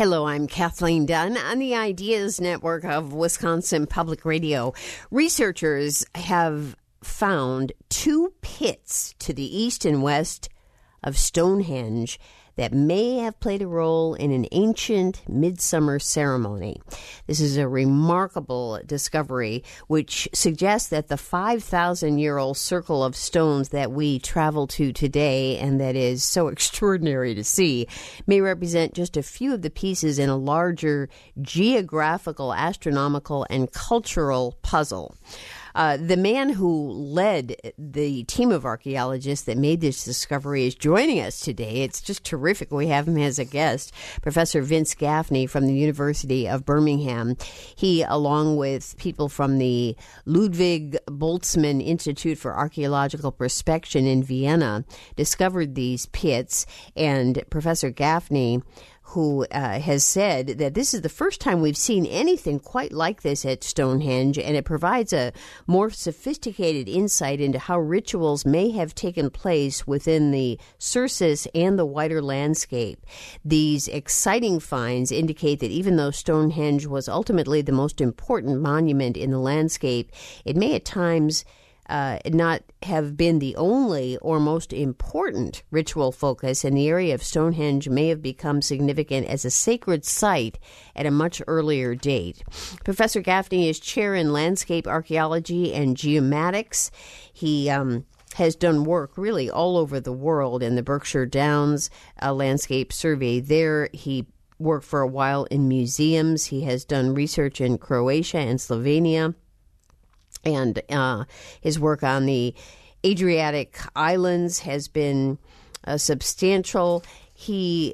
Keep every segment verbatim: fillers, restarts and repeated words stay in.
Hello, I'm Kathleen Dunn on the Ideas Network of Wisconsin Public Radio. Researchers have found two pits to the east and west of Stonehenge that may have played a role in an ancient midsummer ceremony. This is a remarkable discovery which suggests that the five thousand year old circle of stones that we travel to today and that is so extraordinary to see may represent just a few of the pieces in a larger geographical, astronomical, and cultural puzzle. Uh, the man who led the team of archaeologists that made this discovery is joining us today. It's just terrific. We have him as a guest, Professor Vince Gaffney from the University of Birmingham. He, along with people from the Ludwig Boltzmann Institute for Archaeological Prospection in Vienna, discovered these pits. And Professor Gaffney, who uh, has said that this is the first time we've seen anything quite like this at Stonehenge, and it provides a more sophisticated insight into how rituals may have taken place within the Circus and the wider landscape. These exciting finds indicate that even though Stonehenge was ultimately the most important monument in the landscape, it may at times Uh, not have been the only or most important ritual focus, and the area of Stonehenge may have become significant as a sacred site at a much earlier date. Professor Gaffney is chair in landscape archaeology and geomatics. He um, has done work really all over the world in the Berkshire Downs uh, landscape survey. There he worked for a while in museums. He has done research in Croatia and Slovenia. And uh, his work on the Adriatic Islands has been uh, substantial. He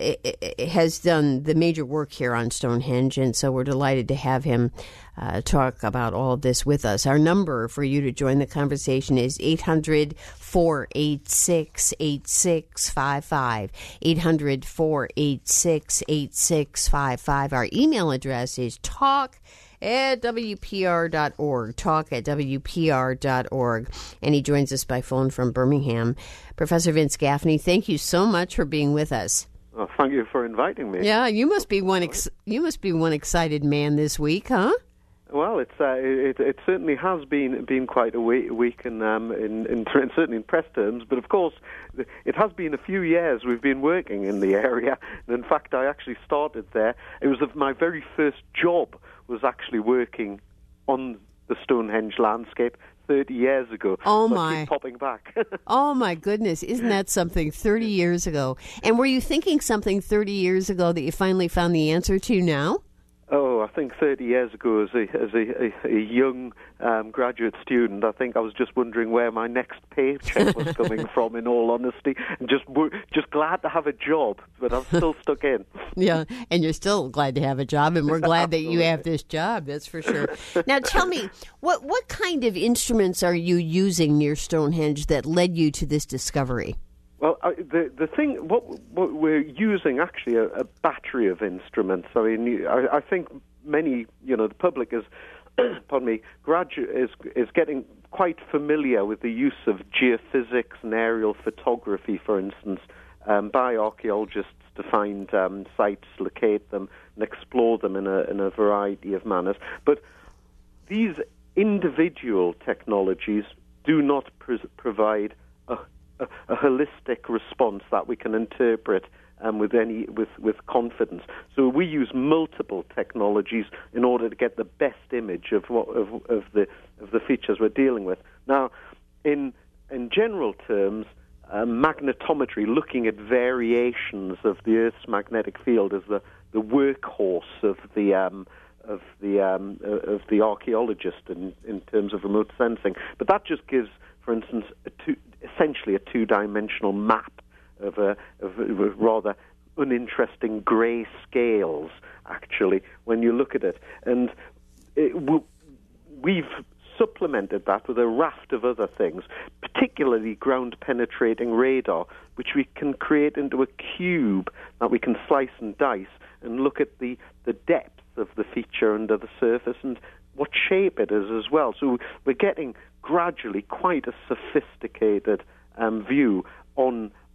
uh, has done the major work here on Stonehenge, and so we're delighted to have him uh, talk about all of this with us. Our number for you to join the conversation is eight hundred, four eight six, eight six five five, eight hundred, four eight six, eight six five five. Our email address is talk at W P R dot org, talk at W P R dot org. And he joins us by phone from Birmingham. Professor Vince Gaffney, thank you so much for being with us. Well, thank you for inviting me. Yeah, you must be one ex- you must be one excited man this week, huh? Well, it's uh, it, it certainly has been been quite a week, week and um, in, in certainly in press terms. But of course, it has been a few years we've been working in the area. And in fact, I actually started there. It was my very first job was actually working on the Stonehenge landscape thirty years ago. Oh, so my. I keep popping back. Oh, my goodness. Isn't that something? thirty years ago. And were you thinking something thirty years ago that you finally found the answer to now? Oh, I think thirty years ago, as a as a, a, a young um, graduate student, I think I was just wondering where my next paycheck was coming from. In all honesty, and just just glad to have a job, but I'm still stuck in. Yeah, and you're still glad to have a job, and we're glad that you have this job. That's for sure. Now, tell me, what what kind of instruments are you using near Stonehenge that led you to this discovery? Well, uh, the the thing, what, what we're using actually a, a battery of instruments. I mean, I, I think many, you know, the public is, pardon me, gradu- is is getting quite familiar with the use of geophysics and aerial photography, for instance, um, by archaeologists to find um, sites, locate them, and explore them in a in a variety of manners. But these individual technologies do not pr- provide a A, a holistic response that we can interpret um, with any with, with confidence. So we use multiple technologies in order to get the best image of what of, of the of the features we're dealing with. Now, in in general terms, um, magnetometry, looking at variations of the Earth's magnetic field, is the, the workhorse of the um, of the um, of the archaeologist in, in terms of remote sensing. But that just gives, for instance, a two, essentially a two-dimensional map of, a, of, a, of rather uninteresting grey scales, actually, when you look at it. And it, we've supplemented that with a raft of other things, particularly ground-penetrating radar, which we can create into a cube that we can slice and dice and look at the, the depth of the feature under the surface and what shape it is as well. So we're getting gradually quite a sophisticated um, view on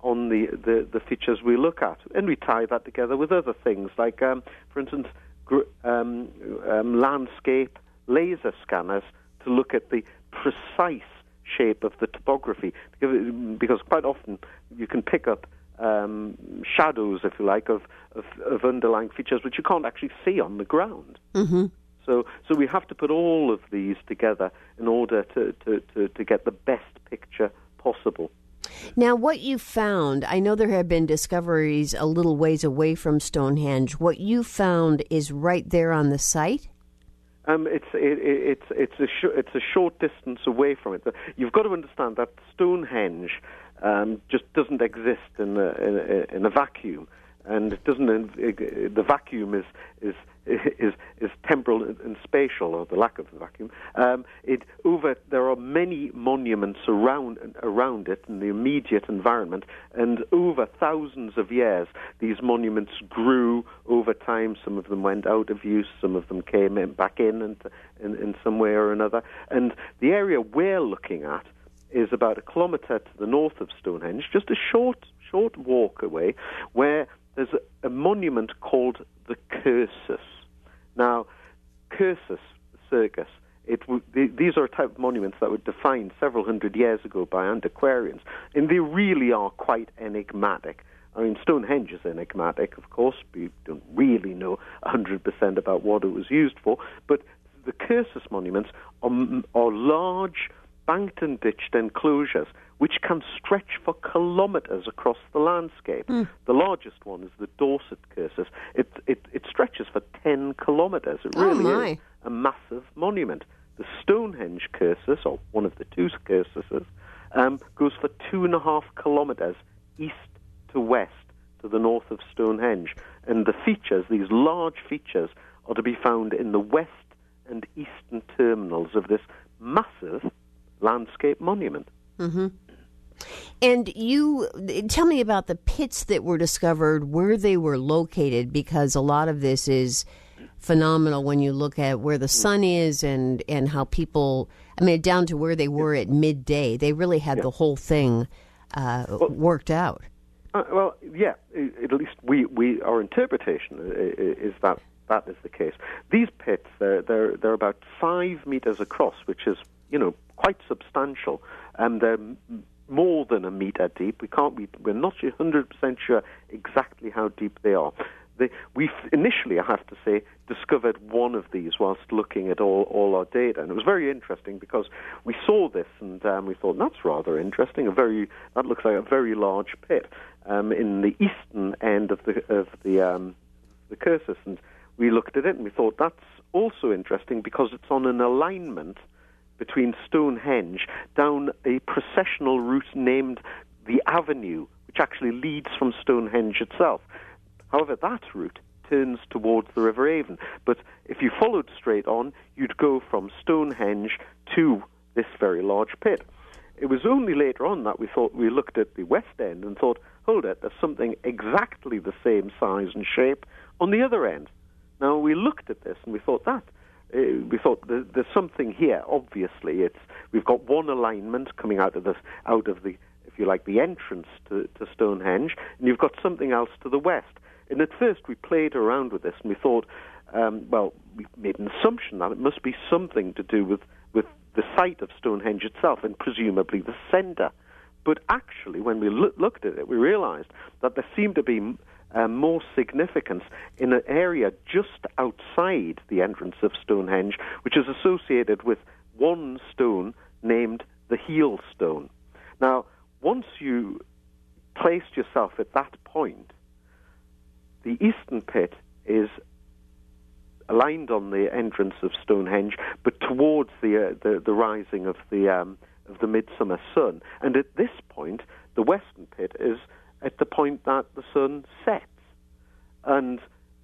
on the, the, the features we look at. And we tie that together with other things, like, um, for instance, gr- um, um, landscape laser scanners to look at the precise shape of the topography. Because quite often you can pick up um, shadows, if you like, of, of, of underlying features which you can't actually see on the ground. Mm-hmm. So, so we have to put all of these together in order to, to, to, to get the best picture possible. Now, what you found, I know there have been discoveries a little ways away from Stonehenge. What you found is right there on the site? Um, it's it, it's it's a sh- it's a short distance away from it. You've got to understand that Stonehenge um, just doesn't exist in a, in a, in a vacuum, and it doesn't. The vacuum is is is is temporal and spatial, or the lack of the vacuum. Um, it over there are many monuments around around it in the immediate environment, and over thousands of years, these monuments grew over time. Some of them went out of use, some of them came in, back in, and in, in some way or another. And the area we're looking at is about a kilometre to the north of Stonehenge, just a short short walk away, where there's a, a monument called the Cursus. Now, Cursus circus, it w- the, these are a type of monuments that were defined several hundred years ago by antiquarians, and they really are quite enigmatic. I mean, Stonehenge is enigmatic, of course. We don't really know one hundred percent about what it was used for, but the Cursus monuments are, are large, banked and ditched enclosures which can stretch for kilometres across the landscape. Mm. The largest one is the Dorset Cursus. It, it, it stretches for ten kilometres. It really oh is a massive monument. The Stonehenge Cursus, or one of the two Cursuses, um, goes for two and a half kilometres east to west to the north of Stonehenge. And the features, these large features, are to be found in the west and eastern terminals of this massive landscape monument. Mm-hmm. And you tell me about the pits that were discovered, where they were located, because a lot of this is phenomenal when you look at where the sun is and, and how people, I mean, down to where they were at midday. They really had yeah. the whole thing uh, well, worked out. Uh, well, yeah, at least we, we our interpretation is that that is the case. These pits, they're, they're, they're about five meters across, which is, you know, quite substantial, and they're more than a meter deep. We can't. We, we're not one hundred percent sure exactly how deep they are. They, we initially, I have to say, discovered one of these whilst looking at all, all our data, and it was very interesting because we saw this and um, we thought that's rather interesting. A very that looks like a very large pit um, in the eastern end of the of the um, the Cursus, and we looked at it and we thought that's also interesting because it's on an alignment between Stonehenge down a processional route named the Avenue, which actually leads from Stonehenge itself. However, that route turns towards the River Avon. But if you followed straight on, you'd go from Stonehenge to this very large pit. It was only later on that we thought we looked at the west end and thought, hold it, there's something exactly the same size and shape on the other end. Now, we looked at this and we thought that Uh, we thought there's something here. Obviously, it's we've got one alignment coming out of the out of the, if you like, the entrance to, to Stonehenge, and you've got something else to the west. And at first, we played around with this, and we thought, um, well, we made an assumption that it must be something to do with with the site of Stonehenge itself, and presumably the centre. But actually, when we lo- looked at it, we realised that there seemed to be Uh, more significance in an area just outside the entrance of Stonehenge, which is associated with one stone named the Heel Stone. Now, once you placed yourself at that point, the eastern pit is aligned on the entrance of Stonehenge, but towards the uh, the, the rising of the um, of the midsummer sun. And at this point, the western pit is at the point that the sun sets. And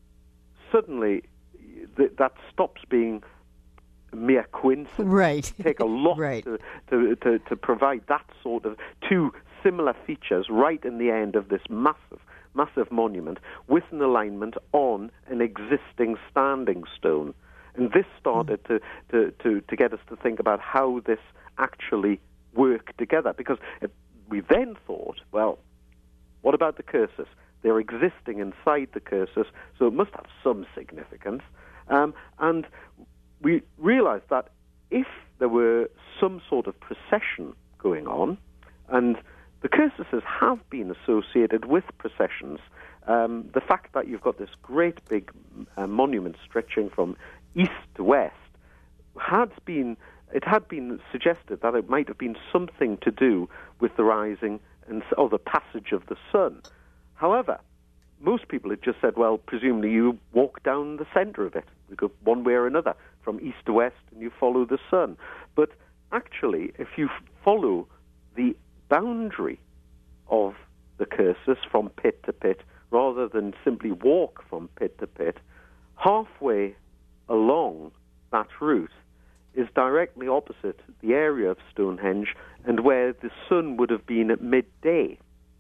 suddenly th- that stops being mere coincidence. Right. It take a lot right. to, to, to, to provide that sort of two similar features right in the end of this massive, massive monument with an alignment on an existing standing stone. And this started mm. to, to, to, to get us to think about how this actually worked together, because it, we then thought, well, What about the cursus? They're existing inside the cursus, so it must have some significance. Um, and we realized that if there were some sort of procession going on, and the cursuses have been associated with processions, um, the fact that you've got this great big uh, monument stretching from east to west had been, it had been suggested that it might have been something to do with the rising and or the passage of the sun. However, most people had just said, well, presumably you walk down the center of it. You go one way or another, from east to west, and you follow the sun. But actually, if you follow the boundary of the cursus from pit to pit, rather than simply walk from pit to pit, halfway along that route is directly opposite the area of Stonehenge and where the sun would have been at midday.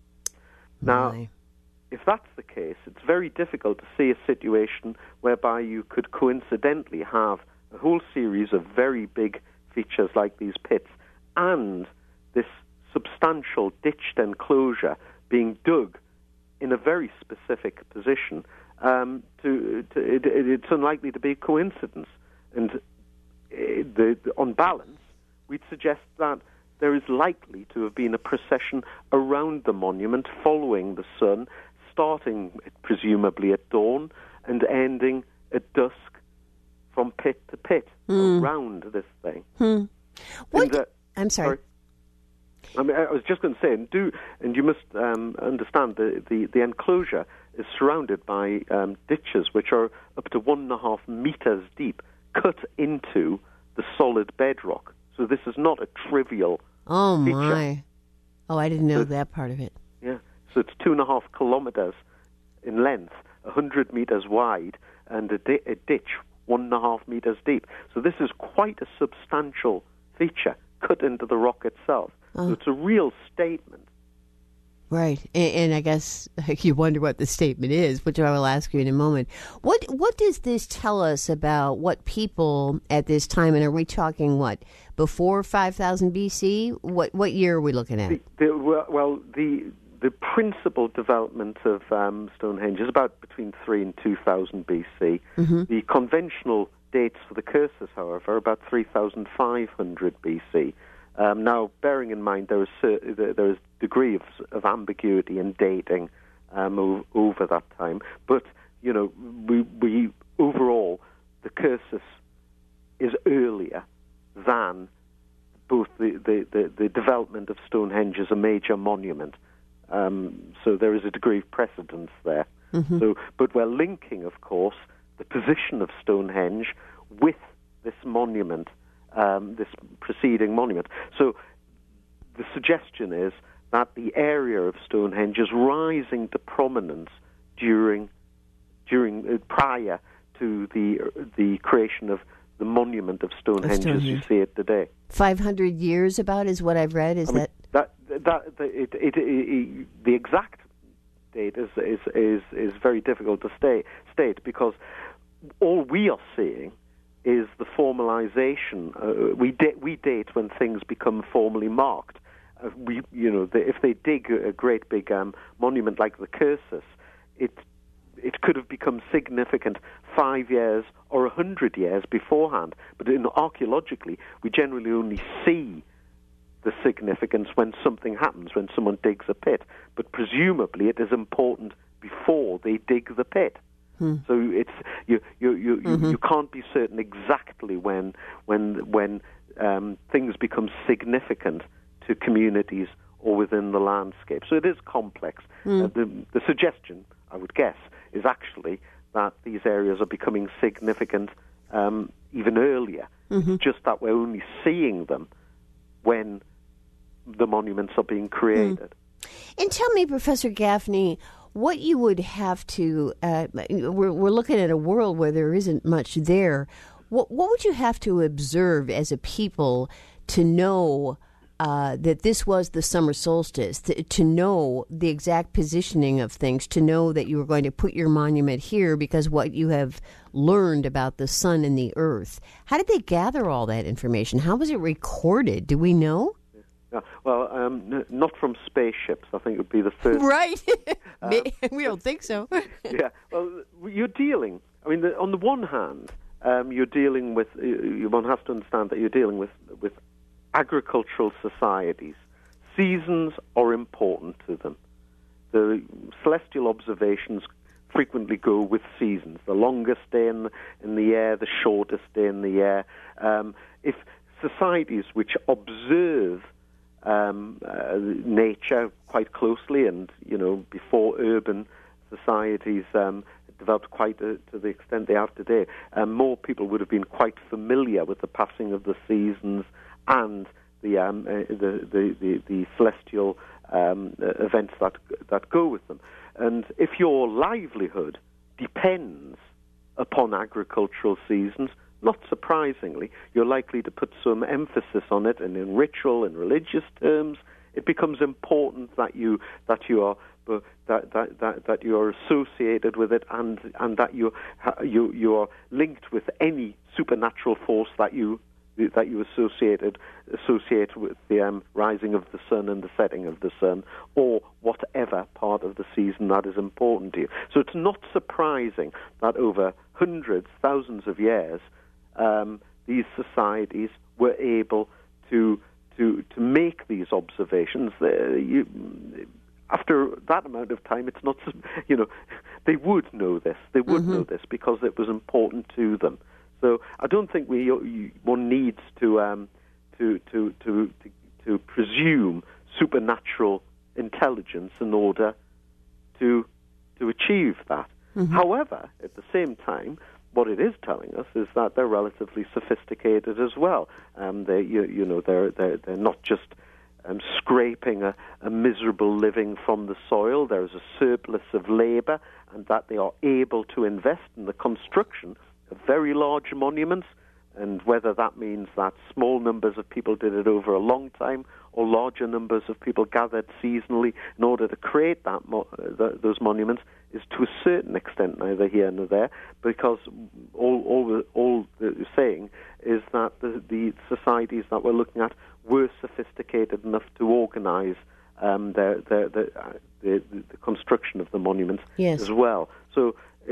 Now, My. if that's the case, it's very difficult to see a situation whereby you could coincidentally have a whole series of very big features like these pits and this substantial ditched enclosure being dug in a very specific position. Um, to, to it, it's unlikely to be a coincidence. And it, the, the, on balance, we'd suggest that there is likely to have been a procession around the monument following the sun, starting presumably at dawn and ending at dusk from pit to pit mm. around this thing. Hmm. What? And, uh, I'm sorry. sorry. I mean, I was just going to say, and do, and you must um, understand the, the the enclosure is surrounded by um, ditches which are up to one and a half meters deep, cut into the solid bedrock. So this is not a trivial Oh feature. my! Oh, I didn't know So- that part of it. Yeah, so it's two and a half kilometers in length, a hundred meters wide, and a, di- a ditch one and a half meters deep. So this is quite a substantial feature cut into the rock itself. Oh. So it's a real statement. Right, and, and I guess you wonder what the statement is, which I will ask you in a moment. What what does this tell us about what people at this time? And are we talking what before five thousand B C? What what year are we looking at? The, the, well, the the principal development of um, Stonehenge is about between three and two thousand B C. Mm-hmm. The conventional dates for the cursus, however, are about three thousand five hundred B C. Um, now, bearing in mind there is cer- there is degree of, of ambiguity in dating um, o- over that time, but you know, we, we overall the cursus is earlier than both the, the, the, the development of Stonehenge as a major monument. Um, so there is a degree of precedence there. Mm-hmm. So, but we're linking, of course, the position of Stonehenge with this monument, um, this preceding monument. So the suggestion is that the area of Stonehenge is rising to prominence during, during uh, prior to the the creation of the monument of Stonehenge, Stonehenge. as you see it today. Five hundred years, about is what I've read. Is I mean, that that that, that it, it, it, it, the exact date is is is, is very difficult to stay, state because all we are seeing is the formalization. Uh, we da- we date when things become formally marked. Uh, we you know the, if they dig a, a great big um, monument like the cursus, it it could have become significant five years or a hundred years beforehand. But in, archaeologically, we generally only see the significance when something happens, when someone digs a pit. But presumably, it is important before they dig the pit. Hmm. So it's you you you, mm-hmm. you you can't be certain exactly when when when um, things become significant to communities or within the landscape. So it is complex. Hmm. Uh, the the suggestion, I would guess, is actually that these areas are becoming significant um, even earlier. Mm-hmm. It's just that we're only seeing them when the monuments are being created. Mm. And tell me, Professor Gaffney, what you would have to, uh, we're, we're looking at a world where there isn't much there. What, what would you have to observe as a people to know uh, that this was the summer solstice, to, to know the exact positioning of things, to know that you were going to put your monument here because what you have learned about the sun and the earth? How did they gather all that information? How was it recorded? Do we know? Yeah, well, um, n- not from spaceships. I think it would be the first. Right. um, we don't think so. Yeah. Well, you're dealing. I mean, the, on the one hand, um, you're dealing with. You, one has to understand that you're dealing with with agricultural societies. Seasons are important to them. The celestial observations frequently go with seasons. The longest day in, in the year, the shortest day in the year. Um, if societies which observe um, uh, nature quite closely, and you know, before urban societies um, developed quite uh, to the extent they have today, um, more people would have been quite familiar with the passing of the seasons and the um, uh, the, the, the the celestial um, uh, events that that go with them. And if your livelihood depends upon agricultural seasons, not surprisingly, you're likely to put some emphasis on it, and in ritual and religious terms, it becomes important that you that you are that that that, that you are associated with it, and and that you you you are linked with any supernatural force that you that you associated associate with the um, rising of the sun and the setting of the sun, or whatever part of the season that is important to you. So it's not surprising that over hundreds, thousands of years, um, these societies were able to to to make these observations. Uh, you, after that amount of time, it's not, you know, they would know this. They would mm-hmm. know this because it was important to them. So I don't think we one needs to um, to, to to to to presume supernatural intelligence in order to to achieve that. Mm-hmm. However, at the same time, what it is telling us is that they're relatively sophisticated as well. Um, they you, you know they're they're they're not just um, scraping a, a miserable living from the soil. There's a surplus of labour, and that they are able to invest in the construction of very large monuments, and whether that means that small numbers of people did it over a long time or larger numbers of people gathered seasonally in order to create that mo- the, those monuments is to a certain extent neither here nor there, because all all, all they're saying is that the, the societies that we're looking at were sophisticated enough to organize um, their, their, their, uh, the, the construction of the monuments yes. as well. So uh,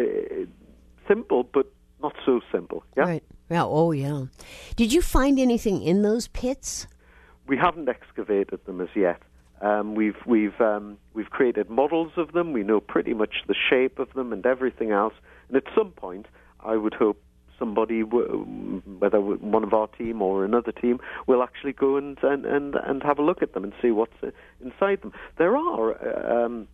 simple, but not so simple, yeah? Right. Yeah. Oh, yeah. Did you find anything in those pits? We haven't excavated them as yet. Um, we've we've um, we've created models of them. We know pretty much the shape of them and everything else. And at some point, I would hope somebody, w- whether one of our team or another team, will actually go and and, and, and have a look at them and see what's inside them. There are um,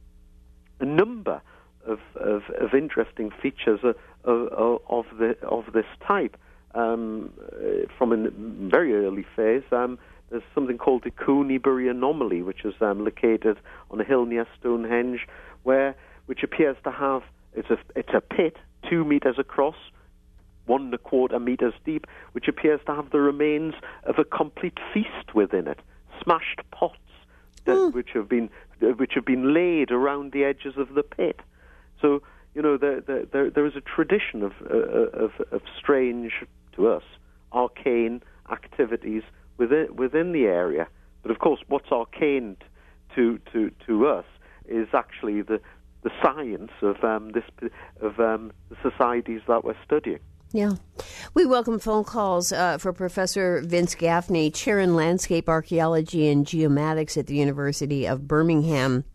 a number of of, of interesting features of, of, of the of this type. Um, from a very early phase, um, there's something called the Cooneybury anomaly, which is um, located on a hill near Stonehenge, where which appears to have it's a it's a pit two meters across, one and a quarter meters deep, which appears to have the remains of a complete feast within it, smashed pots that, mm. which have been which have been laid around the edges of the pit. So you know there there there, there is a tradition of, uh, of of strange, to us, arcane activities within within the area. But of course, what's arcane to to to us is actually the the science of um, this of um, the societies that we're studying. Yeah. We welcome phone calls uh, for Professor Vince Gaffney, Chair in Landscape Archaeology and Geomatics at the University of Birmingham.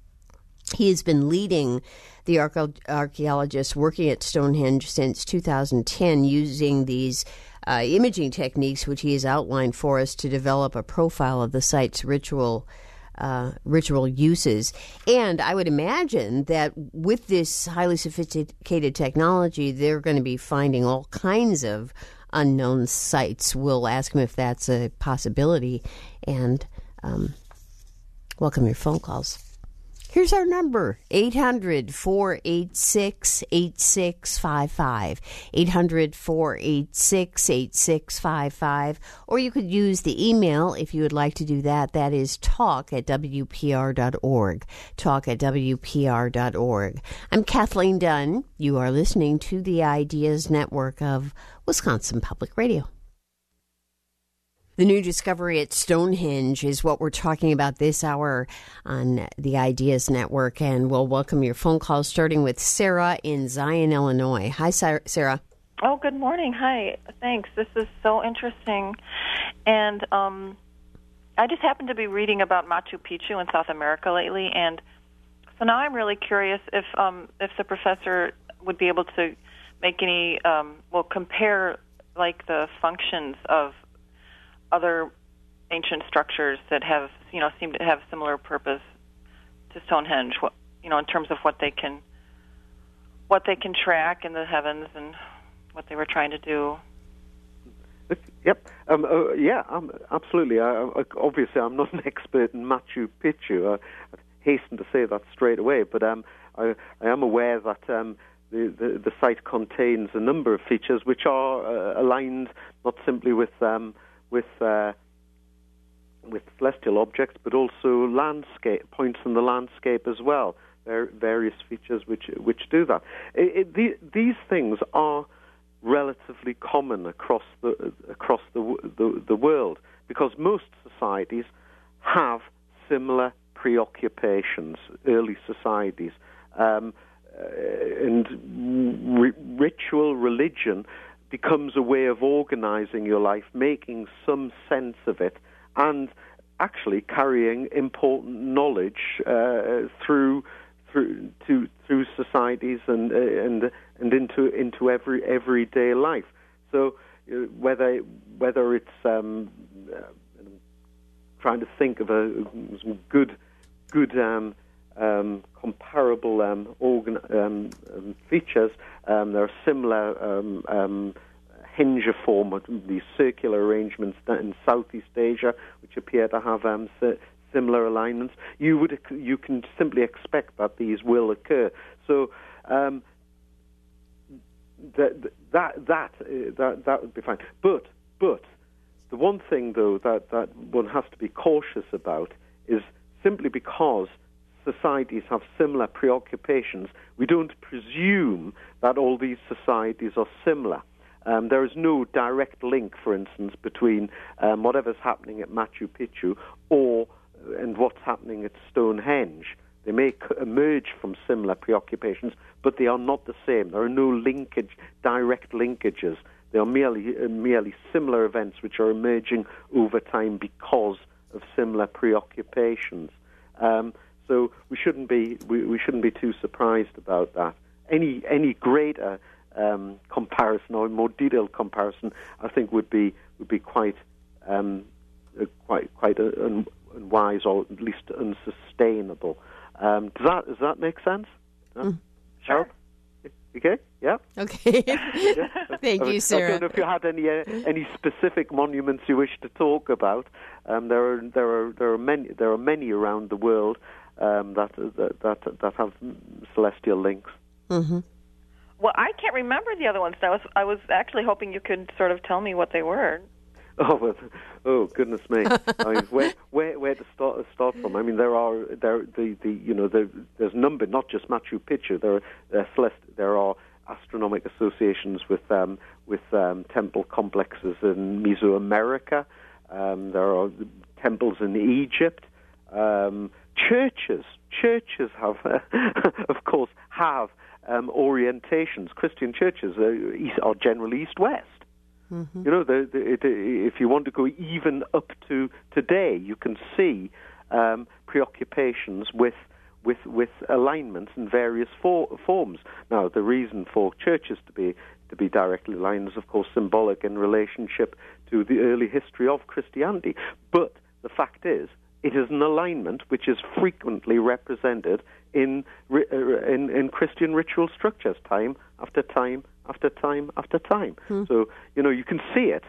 He has been leading the arche- archaeologists working at Stonehenge since two thousand ten using these uh, imaging techniques, which he has outlined for us, to develop a profile of the site's ritual uh, ritual uses. And I would imagine that with this highly sophisticated technology, they're going to be finding all kinds of unknown sites. We'll ask him if that's a possibility, and um, welcome your phone calls. Here's our number, eight hundred, four eight six, eight six five five, eight hundred, four eight six, eight six five five, or you could use the email if you would like to do that. That is talk at W P R dot org, talk at W P R dot org. I'm Kathleen Dunn. You are listening to the Ideas Network of Wisconsin Public Radio. The new discovery at Stonehenge is what we're talking about this hour on the Ideas Network, and we'll welcome your phone calls, starting with Sarah in Zion, Illinois. Hi, Sarah. Oh, good morning. Hi. Thanks. This is so interesting. And um, I just happened to be reading about Machu Picchu in South America lately, and so now I'm really curious if um, if the professor would be able to make any, um, well, compare like the functions of other ancient structures that have, you know, seem to have similar purpose to Stonehenge, what, you know, in terms of what they can, what they can track in the heavens and what they were trying to do. Yep. Um, uh, yeah. Um, absolutely. I, I, obviously, I'm not an expert in Machu Picchu. I, I hasten to say that straight away, but um, I, I am aware that um, the, the the site contains a number of features which are uh, aligned not simply with um, with uh, with celestial objects, but also landscape points in the landscape as well. There are various features which which do that. It, it, the, these things are relatively common across the across the, the the world because most societies have similar preoccupations. Early societies um, and r- ritual religion becomes a way of organizing your life, making some sense of it, and actually carrying important knowledge uh, through through to through societies and uh, and and into into every everyday life. So uh, whether whether it's um, uh, trying to think of a good good um, um, comparable um, organ um, um, features. Um, there are similar um, um, henge form, these circular arrangements in Southeast Asia, which appear to have um, similar alignments. You would you can simply expect that these will occur. So um, that that that uh, that that would be fine. But but the one thing though that, that one has to be cautious about is simply because societies have similar preoccupations, we don't presume that all these societies are similar. Um, there is no direct link, for instance, between um, whatever's happening at Machu Picchu or and what's happening at Stonehenge. They may c- emerge from similar preoccupations, but they are not the same. There are no linkage, direct linkages. They are merely uh, merely similar events which are emerging over time because of similar preoccupations. Um, so we shouldn't be we, we shouldn't be too surprised about that. Any any greater um, comparison or more detailed comparison, I think, would be would be quite um, uh, quite quite uh, un- unwise or at least unsustainable. Um, does that does that make sense? Mm. Sure. Okay. Yeah. Okay. Yeah. Thank you, Sarah. I don't know if you had any uh, any specific monuments you wish to talk about. Um, there are there are there are many there are many around the world um, that, that that that have celestial links. Mm-hmm. Well, I can't remember the other ones. I was I was actually hoping you could sort of tell me what they were. Oh, well, oh goodness me! I mean, where where where to start start from? I mean, there are there the, the you know there, there's a number, not just Machu Picchu. There are there are, celest- there are astronomic associations with um, with um, temple complexes in Mesoamerica. Um, there are temples in Egypt. Um, churches churches have, of course, have um, orientations. Christian churches are, are generally east-west. Mm-hmm. You know, the, the, it, if you want to go even up to today, you can see um, preoccupations with with with alignments in various for, forms. Now, the reason for churches to be to be directly aligned is, of course, symbolic in relationship to the early history of Christianity. But the fact is, it is an alignment which is frequently represented in in, in Christian ritual structures, time after time after time after time. Hmm. So, you know, you can see it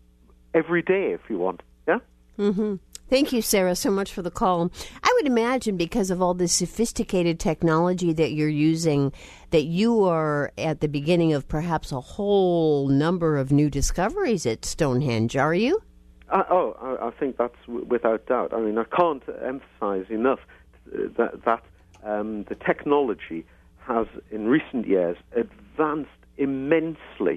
every day if you want, yeah? Mm-hmm. Thank you, Sarah, so much for the call. I would imagine because of all the sophisticated technology that you're using, that you are at the beginning of perhaps a whole number of new discoveries at Stonehenge, are you? Uh, oh, I, I think that's w- without doubt. I mean, I can't emphasize enough that, that um, the technology has, in recent years, advanced immensely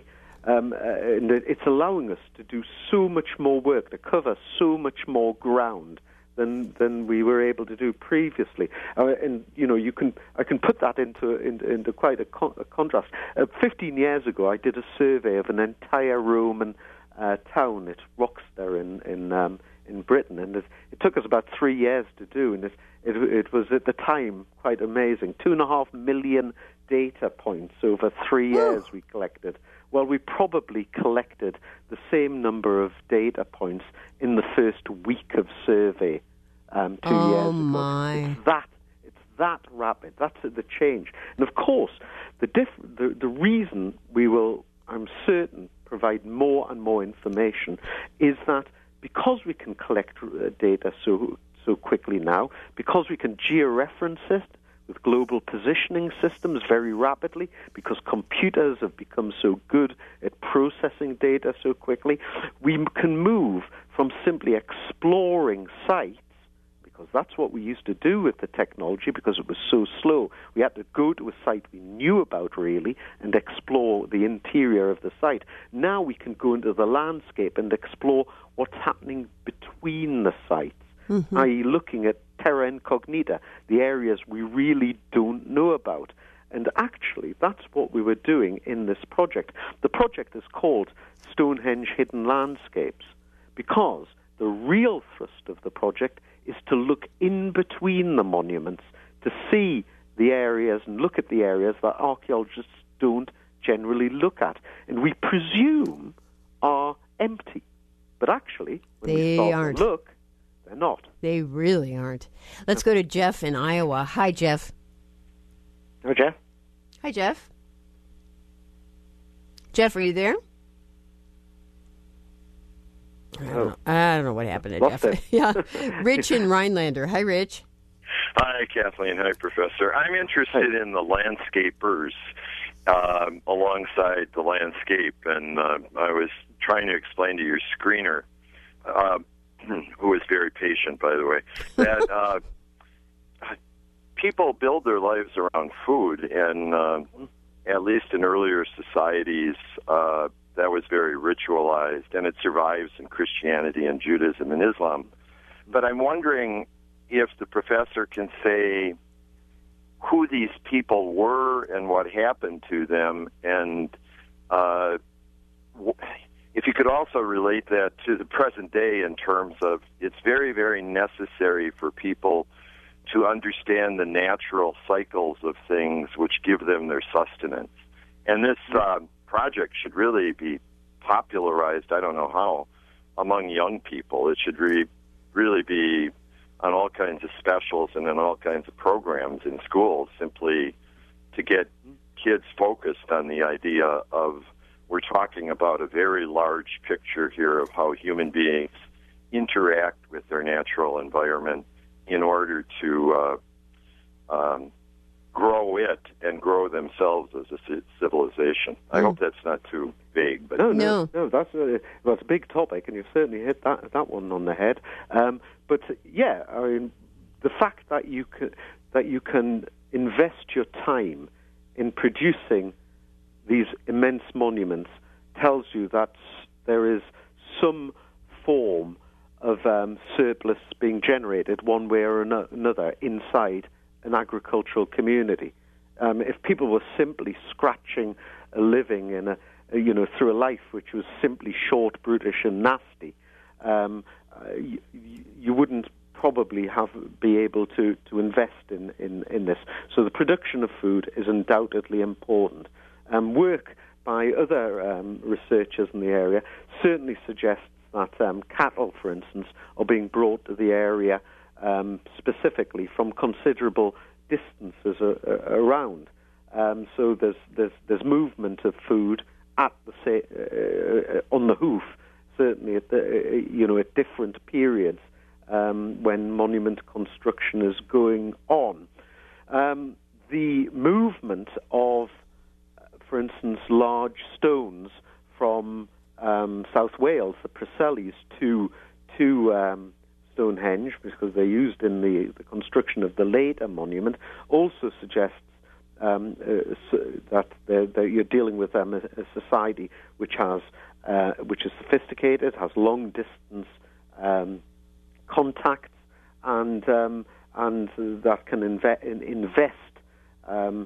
Um, uh, and it's allowing us to do so much more work, to cover so much more ground than than we were able to do previously. Uh, and you know, you can I can put that into into, into quite a, con- a contrast. Uh, Fifteen years ago, I did a survey of an entire Roman uh, town at Roxter in in um, in Britain, and it, it took us about three years to do, and it, it it was at the time quite amazing. Two and a half million data points over three years we collected. Well, we probably collected the same number of data points in the first week of survey um, two oh years ago. My. It's that it's that rapid. That's the change. And of course, the diff- the the reason we will, I'm certain, provide more and more information is that because we can collect uh, data so so quickly now, because we can georeference it with global positioning systems very rapidly, because computers have become so good at processing data so quickly, we can move from simply exploring sites, because that's what we used to do with the technology, because it was so slow. We had to go to a site we knew about, really, and explore the interior of the site. Now we can go into the landscape and explore what's happening between the sites, mm-hmm. that is looking at terra incognita, the areas we really don't know about. And actually, that's what we were doing in this project. The project is called Stonehenge Hidden Landscapes because the real thrust of the project is to look in between the monuments, to see the areas and look at the areas that archaeologists don't generally look at, and we presume are empty. But actually, when they we start aren't. to look, they're not. They really aren't. Let's go to Jeff in Iowa. Hi, Jeff. Hi, Jeff. Hi, Jeff. Jeff, are you there? I don't know, I don't know what happened to Lost Jeff. yeah, Rich in Rhinelander. Hi, Rich. Hi, Kathleen. Hi, Professor. I'm interested Hi. in the landscapers um, alongside the landscape, and uh, I was trying to explain to your screener, uh, who was very patient, by the way, that uh, people build their lives around food, and uh, at least in earlier societies, uh, that was very ritualized, and it survives in Christianity and Judaism and Islam. But I'm wondering if the professor can say who these people were and what happened to them, and uh, if you could also relate that to the present day in terms of it's very, very necessary for people to understand the natural cycles of things which give them their sustenance. And this uh, project should really be popularized, I don't know how, among young people. It should re- really be on all kinds of specials and in all kinds of programs in schools, simply to get kids focused on the idea of we're talking about a very large picture here of how human beings interact with their natural environment in order to uh, um, grow it and grow themselves as a civilization. I mm. hope that's not too vague. But no, no, no, that's a, that's a big topic, and you've certainly hit that that one on the head. Um, but yeah, I mean, the fact that you can that you can invest your time in producing these immense monuments tells you that there is some form of um, surplus being generated one way or another inside an agricultural community. Um, if people were simply scratching a living in a, you know, through a life which was simply short, brutish, and nasty, um, uh, you, you wouldn't probably have be able to, to invest in, in, in this. So the production of food is undoubtedly important. Um, work by other um, researchers in the area certainly suggests that um, cattle, for instance, are being brought to the area um, specifically from considerable distances uh, uh, around. Um, so there's, there's there's movement of food at the say, uh, on the hoof, certainly at the, uh, you know at different periods um, when monument construction is going on. Um, the movement of, for instance, large stones from um, South Wales, the Presely's, to to um, Stonehenge, because they're used in the, the construction of the later monument, also suggests um, uh, so that they're, they're, you're dealing with um, a, a society which has uh, which is sophisticated, has long distance um, contacts, and um, and that can inve- invest um,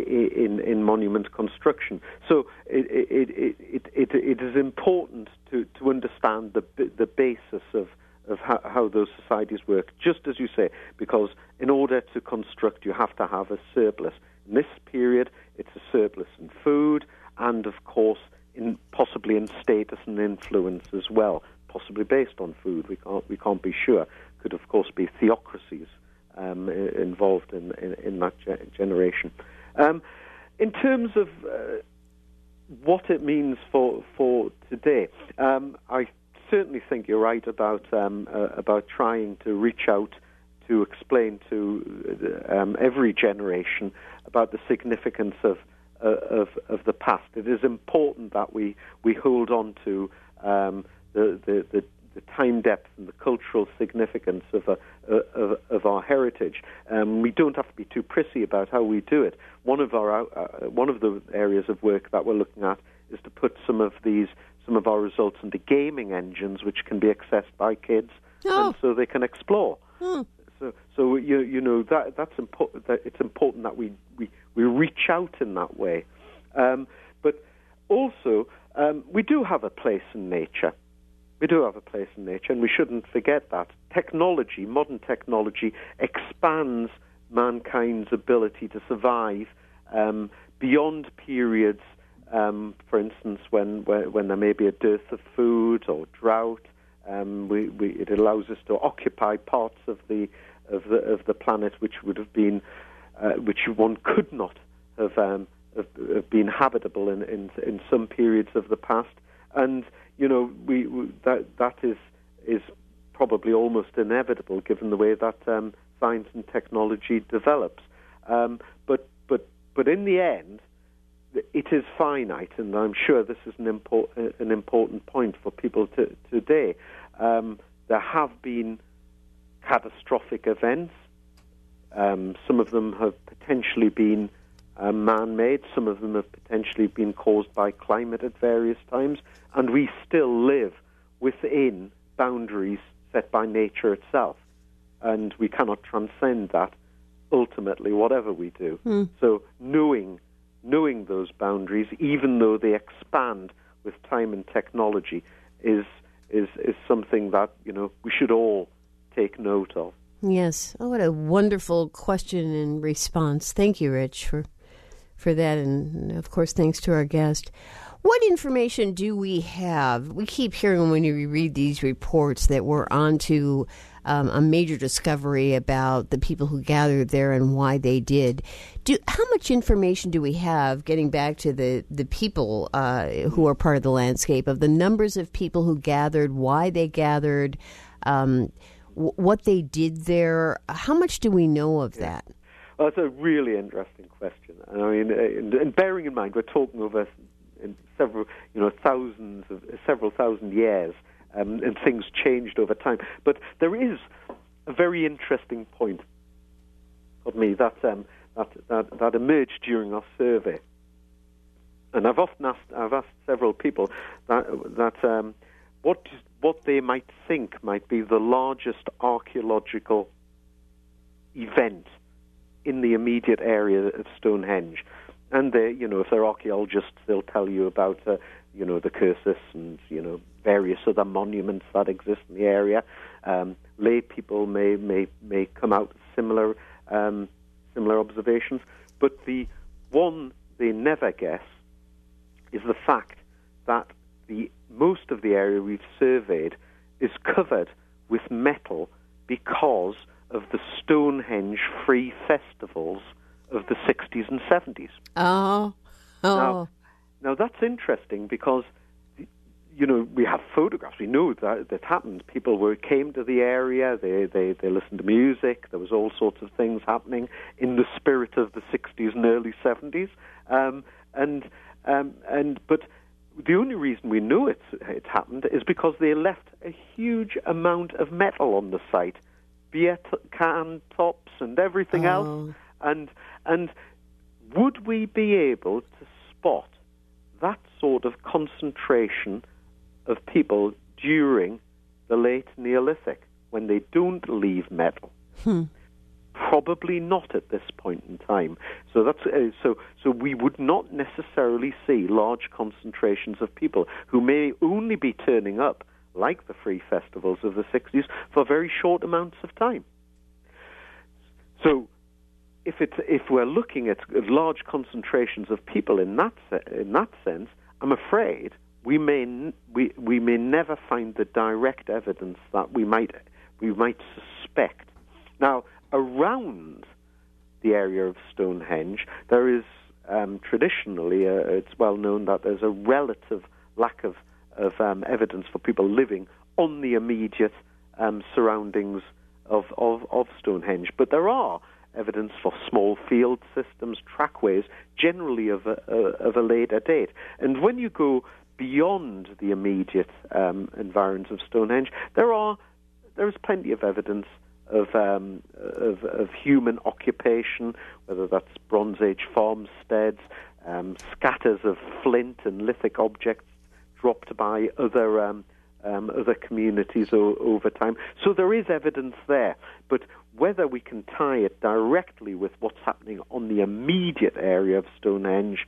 in in monument construction. So it it it it, it, it is important to, to understand the the basis of of how, how those societies work, just as you say, because in order to construct, you have to have a surplus. In this period, it's a surplus in food and, of course, in possibly in status and influence as well, possibly based on food. We can't we can't be sure. Could, of course, be theocracies um, involved in, in, in that ge- generation. Um, in terms of uh, what it means for for today, um, I certainly think you're right about um, uh, about trying to reach out to explain to um, every generation about the significance of, uh, of of the past. It is important that we, we hold on to um, the, the, the the time depth and the cultural significance of a, of, of our heritage. Um, we don't have to be too prissy about how we do it. One of our uh, one of the areas of work that we're looking at is to put some of these some of our results into gaming engines, which can be accessed by kids, oh. and so they can explore. Hmm. So, so you you know that that's important. That it's important that we, we, we reach out in that way, um, but also um, we do have a place in nature. We do have a place in nature, and we shouldn't forget that. Technology, modern technology, expands mankind's ability to survive um, beyond periods. Um, for instance, when, when when there may be a dearth of food or drought, um, we, we, it allows us to occupy parts of the of the of the planet which would have been, uh, which one could not have, um, have, have been habitable in, in in some periods of the past. And you know, we, we that that is is probably almost inevitable given the way that um, science and technology develops. Um, but but but in the end, it is finite, and I'm sure this is an, import, an important point for people to, today. Um, there have been catastrophic events. Um, some of them have potentially been uh, man-made. Some of them have potentially been caused by climate at various times. And we still live within boundaries set by nature itself. And we cannot transcend that ultimately, whatever we do. Mm. So knowing... Knowing those boundaries, even though they expand with time and technology, is is is something that, you know, we should all take note of. Yes. Oh, what a wonderful question and response. Thank you, Rich, for for that, and of course, thanks to our guest. What information do we have? We keep hearing when you read these reports that we're on to um, a major discovery about the people who gathered there and why they did. Do how much information do we have, getting back to the, the people uh, who are part of the landscape, of the numbers of people who gathered, why they gathered, um, w- what they did there? How much do we know of that? Well, that's a really interesting question. I mean, and, and bearing in mind, we're talking over in several, you know, thousands of several thousand years, um, and things changed over time. But there is a very interesting point of me that um, that, that that emerged during our survey, and I've often asked I've asked several people that that um, what what they might think might be the largest archaeological event in the immediate area of Stonehenge. And they, you know, if they're archaeologists, they'll tell you about, uh, you know, the Cursus and, you know, various other monuments that exist in the area. Um, lay people may may may come out with similar um, similar observations, but the one they never guess is the fact that the most of the area we've surveyed is covered with metal because of the Stonehenge free festivals of the sixties and seventies. Oh, oh. Now, now that's interesting because, you know, we have photographs. We know that that happened. People were came to the area. They, they they listened to music. There was all sorts of things happening in the spirit of the sixties and early seventies. Um, and um, and but the only reason we know it's it's happened is because they left a huge amount of metal on the site, beer t- can tops and everything oh. else. And and would we be able to spot that sort of concentration of people during the late Neolithic when they don't leave metal? Hmm. Probably not at this point in time. So that's uh, so. So we would not necessarily see large concentrations of people who may only be turning up, like the free festivals of the sixties, for very short amounts of time. So, if it's if we're looking at large concentrations of people in that in that sense, I'm afraid we may we we may never find the direct evidence that we might we might suspect. Now, around the area of Stonehenge, there is um, traditionally, uh, it's well known that there's a relative lack of, of um, evidence for people living on the immediate um, surroundings of, of, of Stonehenge. But there are evidence for small field systems, trackways, generally of a, uh, of a later date. And when you go beyond the immediate um, environs of Stonehenge, there are there is plenty of evidence Of, um, of of human occupation, whether that's Bronze Age farmsteads, um, scatters of flint and lithic objects dropped by other um, um, other communities o- over time. So there is evidence there, but whether we can tie it directly with what's happening on the immediate area of Stonehenge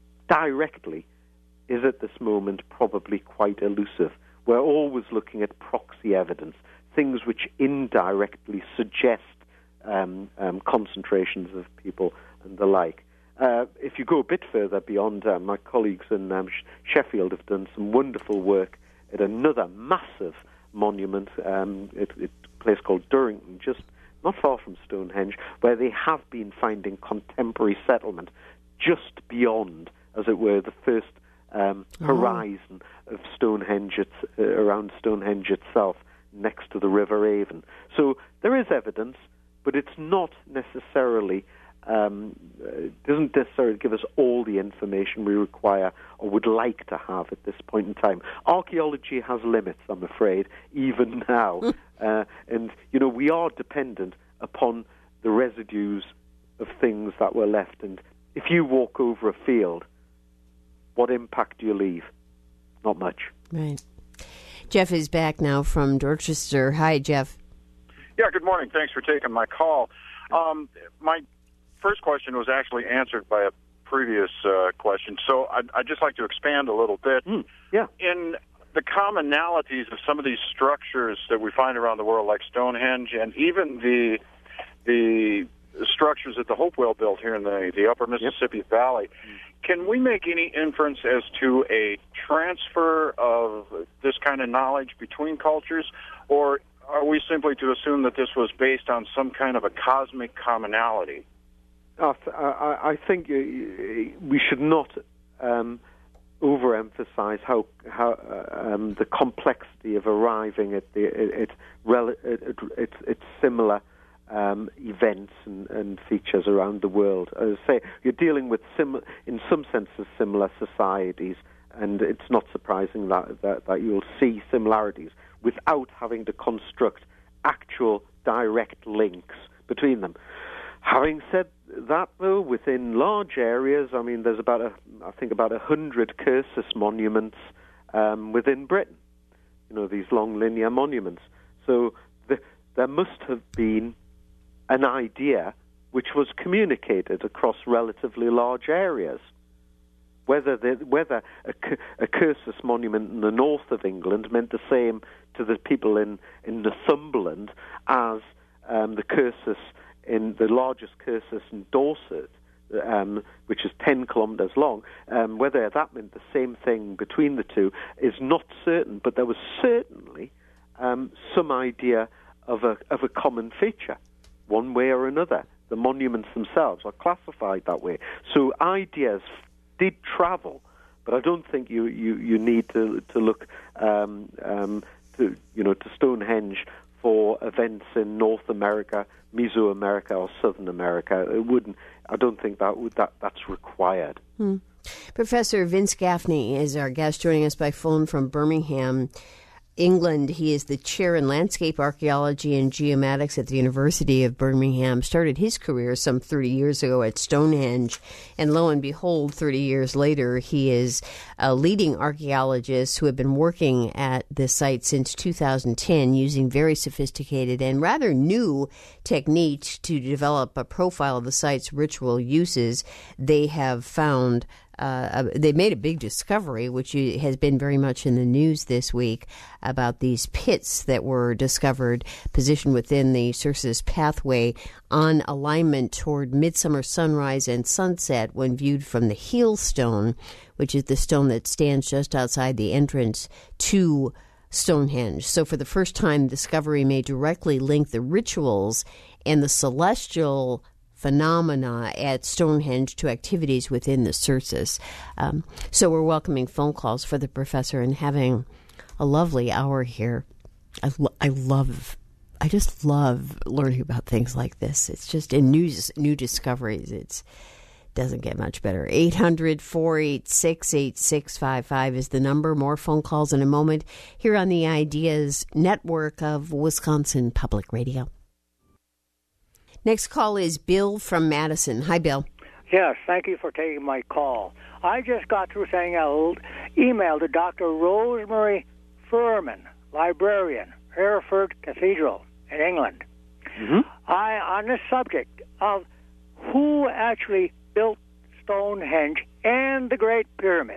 directly is at this moment probably quite elusive. We're always looking at proxy evidence, things which indirectly suggest um, um, concentrations of people and the like. Uh, if you go a bit further beyond, uh, my colleagues in um, Sheffield have done some wonderful work at another massive monument, um, at, at a place called Durrington, just not far from Stonehenge, where they have been finding contemporary settlement just beyond, as it were, the first um, oh. horizon of Stonehenge, it's, uh, around Stonehenge itself, next to the River Avon. So there is evidence, but it's not necessarily, um, uh, doesn't necessarily give us all the information we require or would like to have at this point in time. Archaeology has limits, I'm afraid, even now. uh, and, you know, we are dependent upon the residues of things that were left. And if you walk over a field, what impact do you leave? Not much. Right. Jeff is back now from Dorchester. Hi, Jeff. Yeah, good morning. Thanks for taking my call. Um, my first question was actually answered by a previous uh, question, so I'd, I'd just like to expand a little bit. Mm, yeah. In the commonalities of some of these structures that we find around the world, like Stonehenge, and even the the structures that the Hopewell built here in the, the upper Mississippi yep. Valley, can we make any inference as to a transfer of this kind of knowledge between cultures, or are we simply to assume that this was based on some kind of a cosmic commonality? I, I, I think we should not um, overemphasize how how uh, um, the complexity of arriving at the it, it, it, it, it's similar Um, events and, and features around the world. As I say, you're dealing with, sim- in some senses, similar societies, and it's not surprising that, that, that you'll see similarities without having to construct actual direct links between them. Having said that, though, within large areas, I mean, there's about, a, I think, about a hundred cursus monuments um, within Britain. You know, these long linear monuments. So the, there must have been an idea which was communicated across relatively large areas. Whether the, whether a, a cursus monument in the north of England meant the same to the people in, in Northumberland as um, the cursus in the largest cursus in Dorset, um, which is ten kilometres long, um, whether that meant the same thing between the two is not certain, but there was certainly um, some idea of a of a common feature. One way or another, the monuments themselves are classified that way. So ideas did travel, but I don't think you, you, you need to to look um, um, to you know to Stonehenge for events in North America, Mesoamerica, or Southern America. It wouldn't. I don't think that would, that that's required. Hmm. Professor Vince Gaffney is our guest, joining us by phone from Birmingham. England. He is the chair in landscape archaeology and geomatics at the University of Birmingham. Started his career some thirty years ago at Stonehenge, and lo and behold, thirty years later, he is a leading archaeologist who have been working at this site since two thousand ten using very sophisticated and rather new techniques to develop a profile of the site's ritual uses. They have found Uh, they made a big discovery, which has been very much in the news this week, about these pits that were discovered positioned within the Cercis pathway on alignment toward midsummer sunrise and sunset when viewed from the heel stone, which is the stone that stands just outside the entrance to Stonehenge. So for the first time, discovery may directly link the rituals and the celestial phenomena at Stonehenge to activities within the Cercis. Um, so we're welcoming phone calls for the professor and having a lovely hour here. I, lo- I love, I just love learning about things like this. It's just in new, new discoveries. It's doesn't get much better. eight hundred, four eight six, eight six five five is the number. More phone calls in a moment here on the Ideas Network of Wisconsin Public Radio. Next call is Bill from Madison. Hi, Bill. Yes, thank you for taking my call. I just got through saying an email to Doctor Rosemary Furman, librarian, Hereford Cathedral in England. Mm-hmm. I on the subject of who actually built Stonehenge and the Great Pyramid.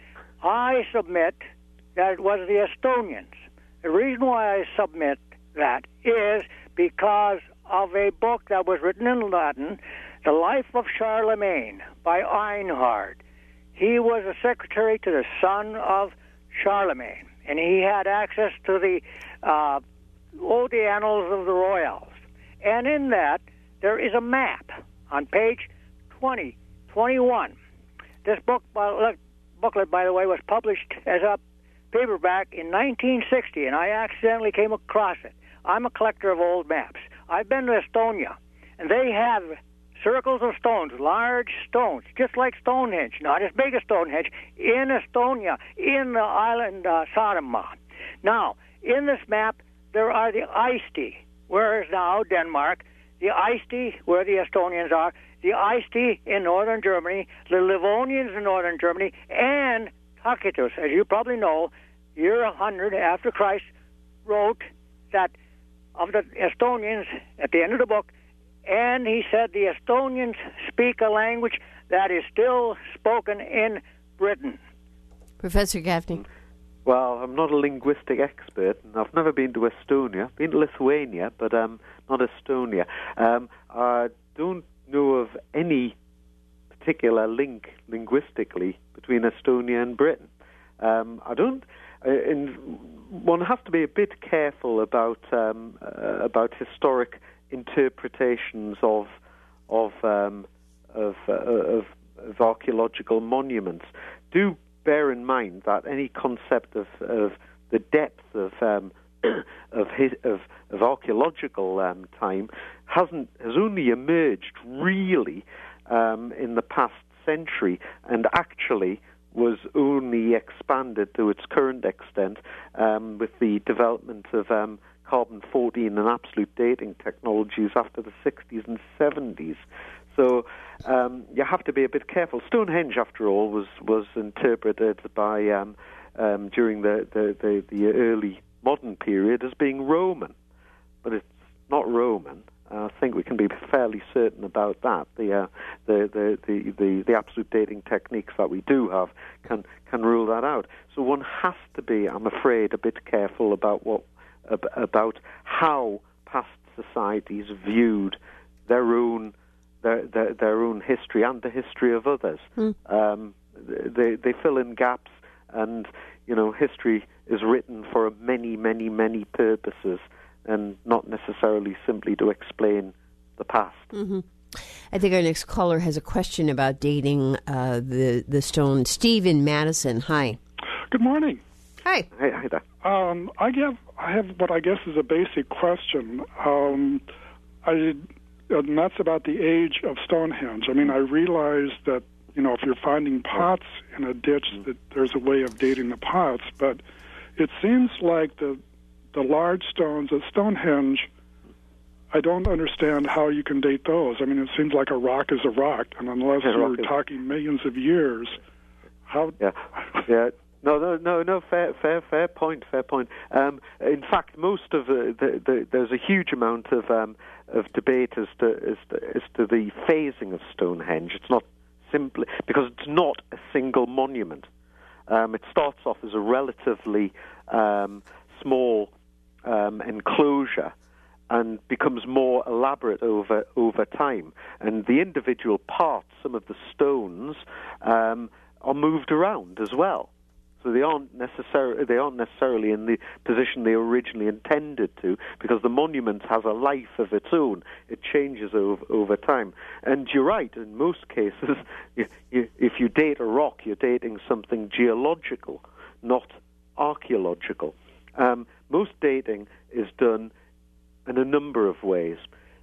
I submit that it was the Estonians. The reason why I submit that is because of a book that was written in Latin, The Life of Charlemagne by Einhard. He was a secretary to the son of Charlemagne, and he had access to the uh, old annals of the royals. And in that, there is a map on page twenty, twenty-one. This book, uh, booklet, by the way, was published as a paperback in nineteen sixty, and I accidentally came across it. I'm a collector of old maps. I've been to Estonia, and they have circles of stones, large stones, just like Stonehenge, not as big as Stonehenge, in Estonia, in the island uh, Saaremaa. Now, in this map, there are the Aisti, where is now Denmark, the Aisti, where the Estonians are, the Aisti in northern Germany, the Livonians in northern Germany, and Tacitus, as you probably know, year one hundred after Christ, wrote that of the Estonians at the end of the book, and he said the Estonians speak a language that is still spoken in Britain. Professor Gaffney. Well, I'm not a linguistic expert, and I've never been to Estonia. Been to Lithuania, but um, not Estonia. Um, I don't know of any particular link linguistically between Estonia and Britain. Um, I don't. Uh, in, one has to be a bit careful about um, uh, about historic interpretations of of um, of, uh, of of archaeological monuments. Do bear in mind that any concept of, of the depth of um, of, his, of of archaeological um, time hasn't has only emerged really um, in the past century, and actually was only expanded to its current extent um, with the development of um, carbon fourteen and absolute dating technologies after the sixties and seventies. So um, you have to be a bit careful. Stonehenge, after all, was was interpreted by um, um, during the, the, the, the early modern period as being Roman, but it's not Roman. I think we can be fairly certain about that. The, uh, the, the, the, the, the absolute dating techniques that we do have can can rule that out. So one has to be, I'm afraid, a bit careful about what about how past societies viewed their own their their, their own history and the history of others. Mm. Um, they they fill in gaps, and you know, history is written for many, many, many purposes, and not necessarily simply to explain the past. Mm-hmm. I think our next caller has a question about dating uh, the the stone. Steve in Madison. Hi. Good morning. Hi. Hey, hi there. Um, I have I have what I guess is a basic question. Um, I and that's about the age of Stonehenge. I mean, I realize that you know if you're finding pots in a ditch, that there's a way of dating the pots, but it seems like the the large stones at Stonehenge, I don't understand how you can date those. I mean, it seems like a rock is a rock, and unless yeah, you're talking millions of years, how... Yeah, yeah. No, no, no, no. Fair, fair, fair point. Fair point. Um, in fact, most of the, the, the there's a huge amount of um, of debate as to as to, as to the phasing of Stonehenge. It's not simply because it's not a single monument. Um, it starts off as a relatively um, small um, enclosure and becomes more elaborate over over time. And the individual parts, some of the stones, um, are moved around as well. So they aren't necessarily they aren't necessarily in the position they originally intended to, because the monument has a life of its own. It changes over over time. And you're right. In most cases, you, you, if you date a rock, you're dating something geological, not archaeological. Um, most dating is done in a number of ways.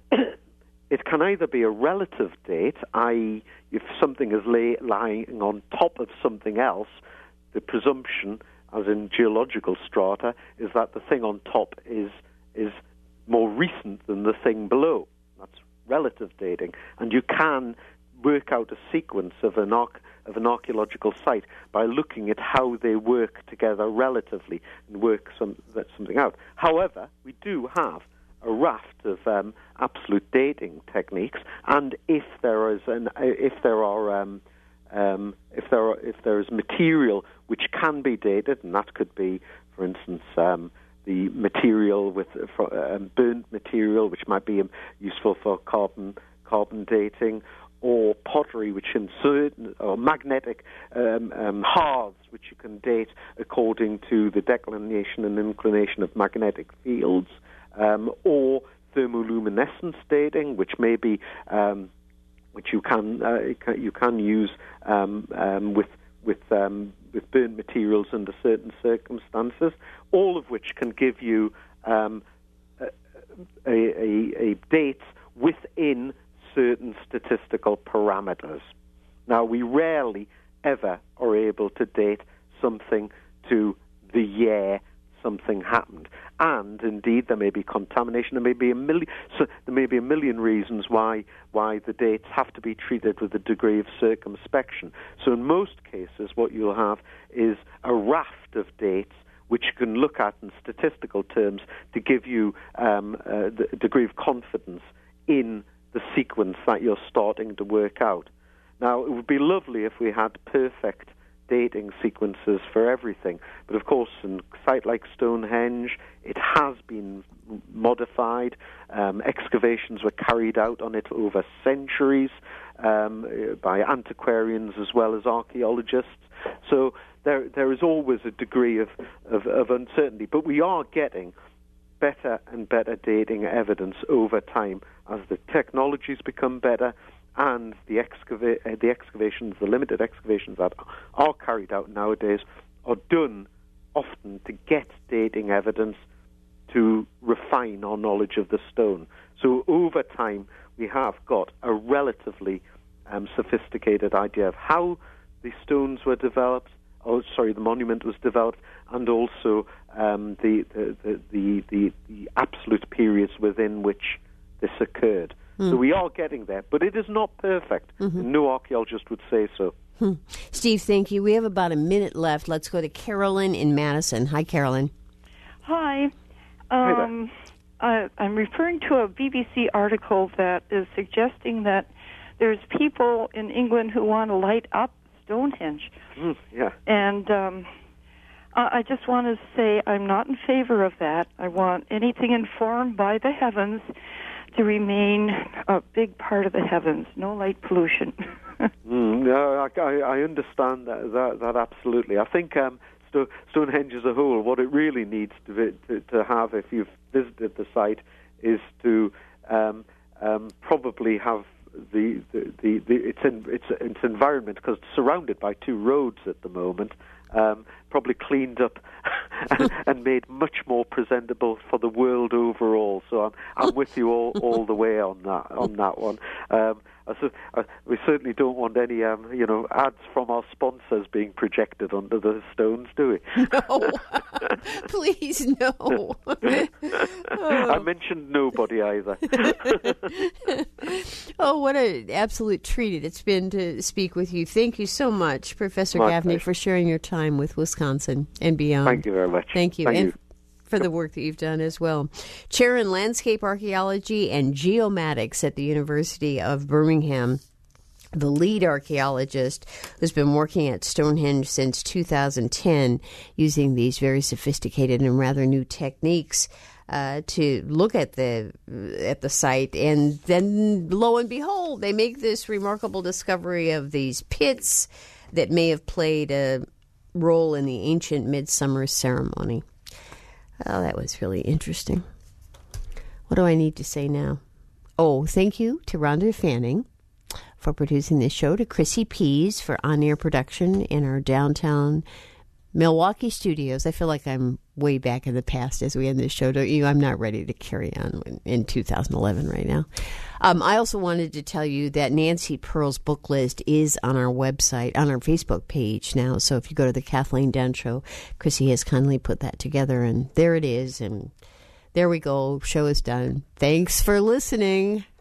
It can either be a relative date, that is, if something is lay, lying on top of something else. The presumption, as in geological strata, is that the thing on top is is more recent than the thing below. That's relative dating, and you can work out a sequence of an arch, of an archaeological site by looking at how they work together relatively and work some, that something out. However, we do have a raft of um, absolute dating techniques, and if there is an if there are um, Um, if there are, if there is material which can be dated, and that could be, for instance, um, the material with for, um, burnt material, which might be um, useful for carbon carbon dating, or pottery, which in certain, or magnetic um, um, hearths, which you can date according to the declination and inclination of magnetic fields, um, or thermoluminescence dating, which may be um, which you can uh, you can use um, um, with with um, with burnt materials under certain circumstances, all of which can give you um, a, a, a date within certain statistical parameters. Now, we rarely ever are able to date something to the year something happened, and indeed there may be contamination. There may be a million. So there may be a million reasons why why the dates have to be treated with a degree of circumspection. So in most cases, what you'll have is a raft of dates which you can look at in statistical terms to give you um, a, a degree of confidence in the sequence that you're starting to work out. Now, it would be lovely if we had perfect dating sequences for everything, but of course in a site like Stonehenge it has been modified. Um, excavations were carried out on it over centuries um, by antiquarians as well as archaeologists, so there there is always a degree of, of, of uncertainty, but we are getting better and better dating evidence over time as the technologies become better. And the, excava- uh, the excavations, the limited excavations that are carried out nowadays are done often to get dating evidence to refine our knowledge of the stone. So over time, we have got a relatively um, sophisticated idea of how the stones were developed, oh, sorry, the monument was developed, and also um, the, the, the, the, the, the absolute periods within which this occurred. Mm. So we are getting there, but it is not perfect. Mm-hmm. No archaeologist would say so. Hmm. Steve, thank you. We have about a minute left. Let's go to Carolyn in Madison. Hi, Carolyn. Hi. Um, I, I'm referring to a B B C article that is suggesting that there's people in England who want to light up Stonehenge. Mm, yeah. And um, I just want to say I'm not in favor of that. I want anything informed by the heavens to remain a big part of the heavens, no light pollution. mm, yeah, I, I understand that, that, that absolutely. I think um, Sto- Stonehenge as a whole, what it really needs to, be, to, to have, if you've visited the site, is to um, um, probably have the, the, the, the its, in, its, its environment, because it's surrounded by two roads at the moment, um, probably cleaned up and, and made much more presentable for the world overall. So I'm I'm with you all, all the way on that on that one. Um, So, uh, we certainly don't want any, um, you know, ads from our sponsors being projected onto the stones, do we? No, please no. Oh. I mentioned nobody either. Oh, what an absolute treat it's been to speak with you. Thank you so much, Professor My Gaffney, pleasure. for sharing your time with Wisconsin and beyond. Thank you very much. Thank you. Thank and you. for the work that you've done as well. Chair in Landscape Archaeology and Geomatics at the University of Birmingham, the lead archaeologist who's been working at Stonehenge since two thousand ten using these very sophisticated and rather new techniques uh, to look at the at the site. And then, lo and behold, they make this remarkable discovery of these pits that may have played a role in the ancient midsummer ceremony. Oh, that was really interesting. What do I need to say now? Oh, thank you to Rhonda Fanning for producing this show, to Chrissy Pease for on-air production in our downtown Milwaukee studios. I feel like I'm way back in the past as we end this show, don't you? I'm not ready to carry on in two thousand eleven right now. Um, I also wanted to tell you that Nancy Pearl's book list is on our website, on our Facebook page now. So if you go to the Kathleen Dunn Show, Chrissy has kindly put that together, and there it is. And there we go. Show is done. Thanks for listening.